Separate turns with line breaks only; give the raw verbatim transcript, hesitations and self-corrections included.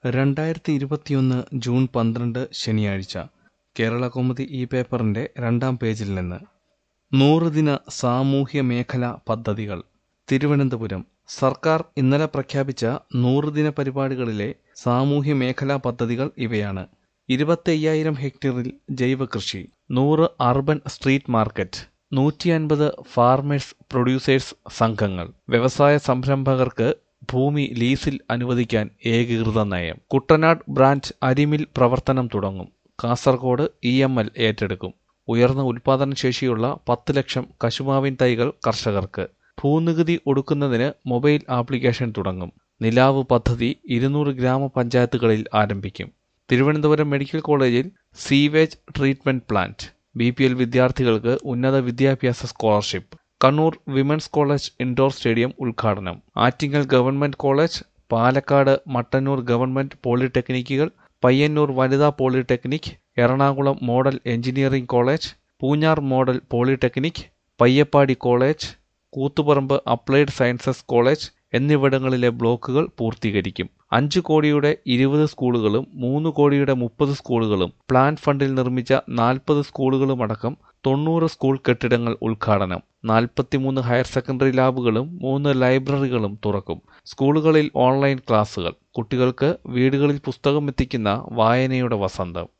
രണ്ടായിരത്തി ഇരുപത്തിയൊന്ന് ജൂൺ പന്ത്രണ്ട് ശനിയാഴ്ച കേരളകൗമുദി ഈ പേപ്പറിന്റെ രണ്ടാം പേജിൽ നിന്ന് നൂറ് ദിന സാമൂഹ്യ മേഖലാ പദ്ധതികൾ. തിരുവനന്തപുരം സർക്കാർ ഇന്നലെ പ്രഖ്യാപിച്ച നൂറ് ദിന പരിപാടികളിലെ സാമൂഹ്യ മേഖലാ പദ്ധതികൾ ഇവയാണ്. ഇരുപത്തയ്യായിരം ഹെക്ടറിൽ ജൈവകൃഷി, നൂറ് അർബൻ സ്ട്രീറ്റ് മാർക്കറ്റ്, നൂറ്റി അൻപത് ഫാർമേഴ്സ് പ്രൊഡ്യൂസേഴ്സ് സംഘങ്ങൾ, വ്യവസായ സംരംഭകർക്ക് ഭൂമി ലീസിൽ അനുവദിക്കാൻ ഏകീകൃത നയം. കുട്ടനാട് ബ്രാഞ്ച് അരിമിൽ പ്രവർത്തനം തുടങ്ങും. കാസർഗോഡ് ഇ എം എൽ ഏറ്റെടുക്കും. ഉയർന്ന ഉൽപാദന ശേഷിയുള്ള പത്ത് ലക്ഷം കശുമാവിൻ തൈകൾ കർഷകർക്ക്. ഭൂനികുതി ഒടുക്കുന്നതിന് മൊബൈൽ ആപ്ലിക്കേഷൻ തുടങ്ങും. നിലാവ് പദ്ധതി ഇരുന്നൂറ് ഗ്രാമപഞ്ചായത്തുകളിൽ ആരംഭിക്കും. തിരുവനന്തപുരം മെഡിക്കൽ കോളേജിൽ sewage treatment plant. B P L വിദ്യാർത്ഥികൾക്ക് ഉന്നത വിദ്യാഭ്യാസ സ്കോളർഷിപ്പ്. Kannur women's college indoor stadium ഉദ്ഘാടനം. Attingal government college, Palakkad Mattannur government പോളിടെക്നിക്കുകൾ, പയ്യന്നൂർ വനിതാ polytechnic, Ernakulam model engineering college, Poonjar model polytechnic, Payyappady college, Koothuparamba applied sciences college എന്നിവിടങ്ങളിലെ ബ്ലോക്കുകൾ പൂർത്തീകരിക്കും. അഞ്ചു കോടിയുടെ ഇരുപത് സ്കൂളുകളും മൂന്ന് കോടിയുടെ മുപ്പത് സ്കൂളുകളും പ്ലാൻ ഫണ്ടിൽ നിർമ്മിച്ച നാൽപ്പത് സ്കൂളുകളുമടക്കം തൊണ്ണൂറ് സ്കൂൾ കെട്ടിടങ്ങൾ ഉദ്ഘാടനം. നാൽപ്പത്തിമൂന്ന് ഹയർ സെക്കൻഡറി ലാബുകളും മൂന്ന് ലൈബ്രറികളും തുറക്കും. സ്കൂളുകളിൽ ഓൺലൈൻ ക്ലാസുകൾ. കുട്ടികൾക്ക് വീടുകളിൽ പുസ്തകം എത്തിക്കുന്ന വായനയുടെ വസന്തം.